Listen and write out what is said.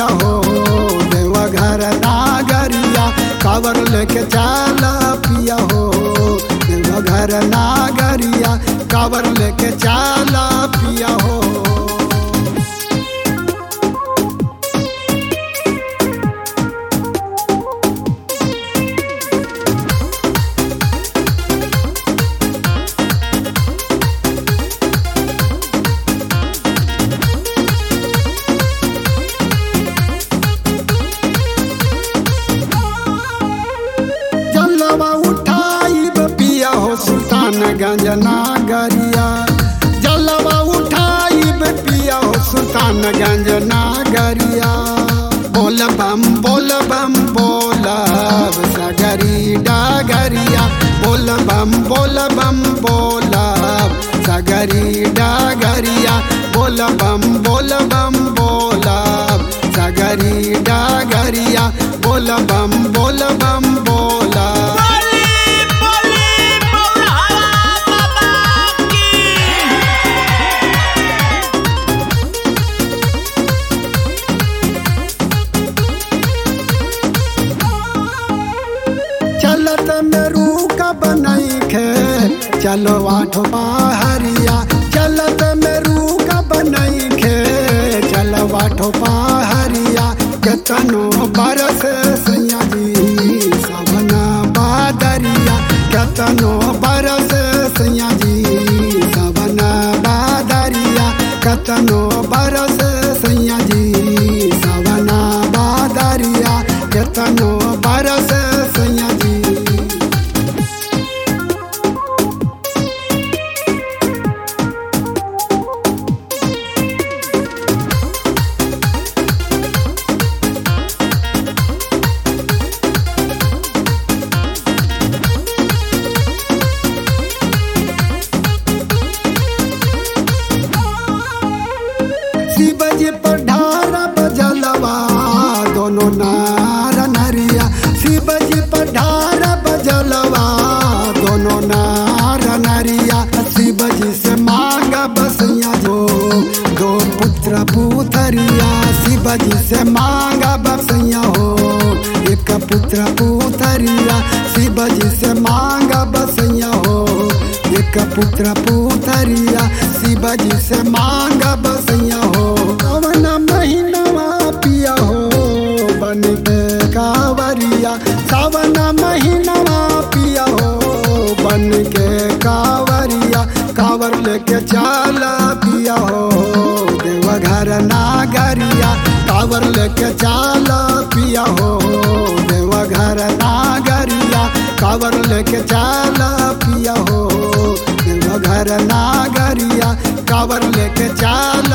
पिया हो देवघर नागरिया, कावर लेके चला पिया हो देवघर नागरिया, कावर लेके चला पिया हो। सुल्तानगंज नागरिया, जलवा उठाइब पिया हो सुल्तानगंज नागरिया। बोल बम बोलब सगरी डागरिया, बोल बम बोलब सगरी डागरिया, बोल बम बोलब सगरी डागरिया, बोल बम बोलब। चलत में रूका बनैखे चलो आठो पहरिया, चलत में रूका बनैखे चलो आठो पहरिया। केतनो बरस सैया जी सबना बादरिया, केतनो बरस सैया जी सबना बादरिया, केतनो बरस सैया जी सबना बादरिया, केतनो बरस सैया जी। शिवजी पर ढारा बजलवा दोनों नार नरिया, शिवजी पर ढारा बजलवा दोनों नार नरिया। शिवजी से मांगा बसैया जो दो पुत्र पुतरिया, शिवजी से मांगा बसैया हो एक पुत्र पुतरिया, शिवजी से मांगा बसैया हो एक पुत्र पुतरिया, शिवजी से मांगा बसैया हो। सावन महीनवा पिया हो बन के कावरिया, सावन महीनवा पिया हो बन के कावरिया, कावर लेके चला पिया हो देवघर नागरिया, कावर लेके चला पिया हो देवघर नागरिया, कावर लेके चला पिया हो देवघर नागरिया, कावर लेके चला